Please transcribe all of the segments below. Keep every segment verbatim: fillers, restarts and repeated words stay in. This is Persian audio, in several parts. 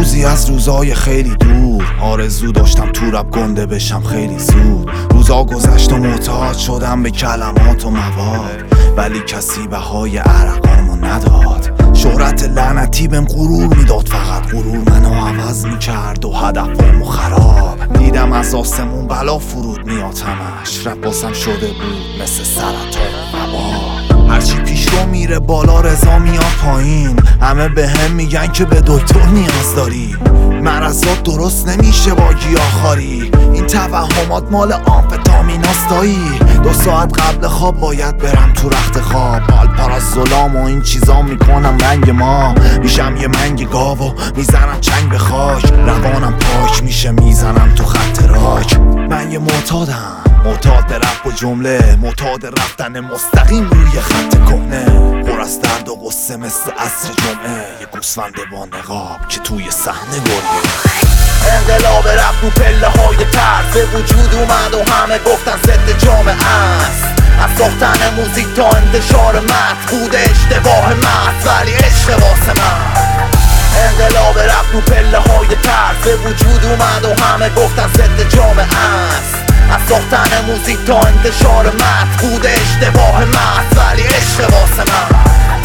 روزی از روزای خیلی دور آرزو داشتم تو رپ گنده بشم خیلی زود. روزا گذشت و معتاد شدم به کلمات و مواد، ولی کسی بهای عرقامو نداد. شهرت لعنتی بهم غرور میداد، فقط غرور منو عوض میکرد و هدفمو خراب. دیدم از آسمون بلا فرود میاد همش، رپ باسم شده بود مثل سرطان وبا. هرچی پیش رو میره بالا رضا میاد پایین، همه به هم میگن که به دکتر نیاز داری. مرضات درست نمیشه با گیاهخواری، این توهمات مال آمفتامیناست دایی. دو ساعت قبل خواب باید برم تو رخت خواب، آلپارازولام و این چیزا میکنم رنگ ما. میشم یه منگ گاو و میزنم چنگ به خاک، روانم پاک میشه میزنم تو خط راک. من یه معتادم، معتاد به رپ و جمله، معتاد رفتن مستقیم روی خط کهنه. پر از درد و غصه مثل عصر جمعه، یه گوسفند با نقاب که توی صحنه گریه. انقلاب رفت تو پله های ترس به وجود اومد و همه گفتن ضد جامعه است. از ساختن موزیک تا انتشار متن بود اشتباه محض، ولی عشق واسه من. انقلاب رفت تو پله های ترس به وجود اومد و همه گفتن ضد جامعه است. از ساختن موزیک تا انتشار متن بود اشتباه محض، ولی عشق واسه من.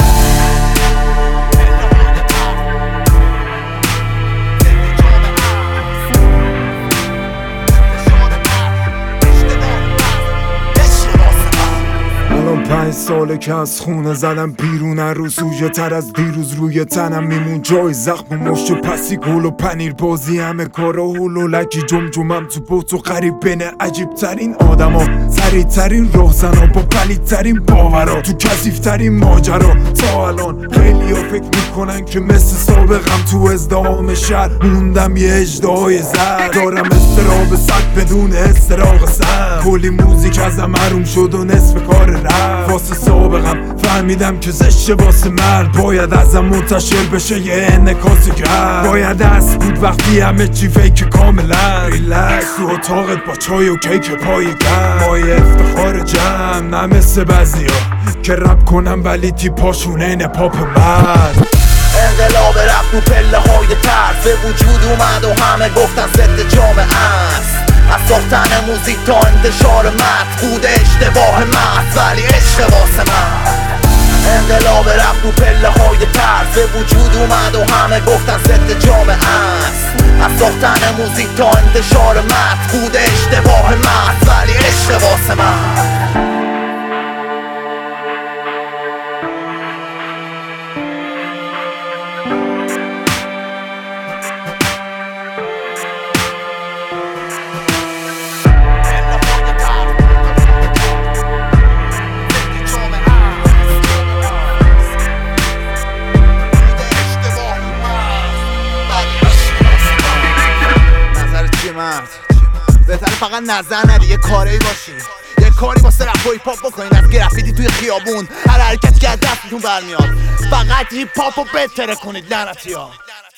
پنج ساله که از خونه زدم بیرون، هر روز سوژه تر از دیروز روی تنم میمون جای زخم و مشت و پسی گل و پنیر بازی، همه کارا هول و لکی جمجمم تو بوت و قریب بین عجیب ترین آدم ها، سریع ترین راهزنا با پلید ترین باورا، تو کثیف ترین ماجرا تا الان. خیلی ها فکر میکنن که مثل سابقم تو ازدهام شهر موندم یه اژدهای زر، دارم استراب سگ بدون استراق سر. کلی موزیک ازم حروم شد و نصف کار رفت، واسه سابقم فهمیدم که زشته واسه مرد، باید ازم منتشر بشه یه انعکاس گرد. باید از بود وقتی همه چی فیک کاملا، ریلکس تو اتاقت با چای و کیک پای گرم. مایه افتخار جمع نه مثل بعضیا که رپ کنم ولی تیپاشون اینه پاپ بد. انقلاب رفت تو پله های ترس به وجود اومد و همه گفتن ضد جامعه است. از ساختن موزیک تا انتشار متن بود اشتباه محض، ولی عشق واسه من. انقلاب رفت تو پله های ترس به وجود اومد و همه گفتن ضد جامعه است. از ساختن موزیک تا انتشار متن بود اشتباه محض، ولی عشق واسه من. بهتره فقط نظر ندی، یه کاری باشی، یه کاری واسه رپ و هیپ هاپ بکنین. از گرافیتی توی خیابون هر حرکتی که از دستتون برمیاد، فقط هیپ هاپو بهتره کنید لعنتی‌ها.